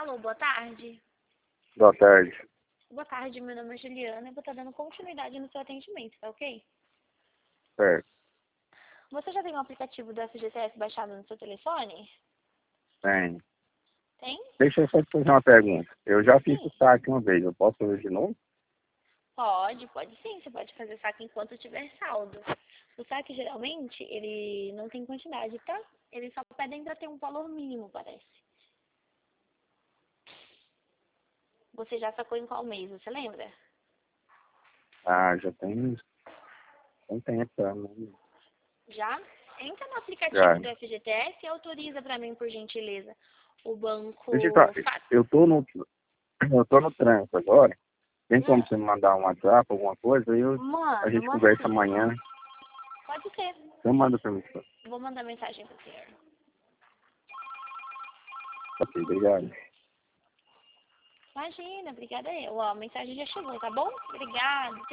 Alô, boa tarde. Boa tarde. Boa tarde, meu nome é Juliana e vou estar dando continuidade no seu atendimento, tá ok? Certo. Você já tem o aplicativo do FGTS baixado no seu telefone? Tem. Tem? Deixa eu só te fazer uma pergunta. Eu já fiz o Sim. saque uma vez. Eu posso fazer de novo? Pode sim. Você pode fazer saque enquanto tiver saldo. O saque, geralmente, ele não tem quantidade, tá? Eles só pedem pra ter um valor mínimo, parece. Você já sacou em qual mês, você lembra? Ah, já tem um tempo. Tá? Já? Entra no aplicativo Já. do FGTS e autoriza pra mim, por gentileza, o Deixa eu, banco FAT. eu tô no trânsito agora. Tem como Hum, você me mandar um WhatsApp, alguma coisa? Aí a mando, gente mando conversa sim. amanhã. Pode ser. Então manda pra mim. Vou mandar mensagem pro senhor. Ok, obrigado. Imagina, obrigada eu. Ó, a mensagem já chegou, tá bom? Obrigada.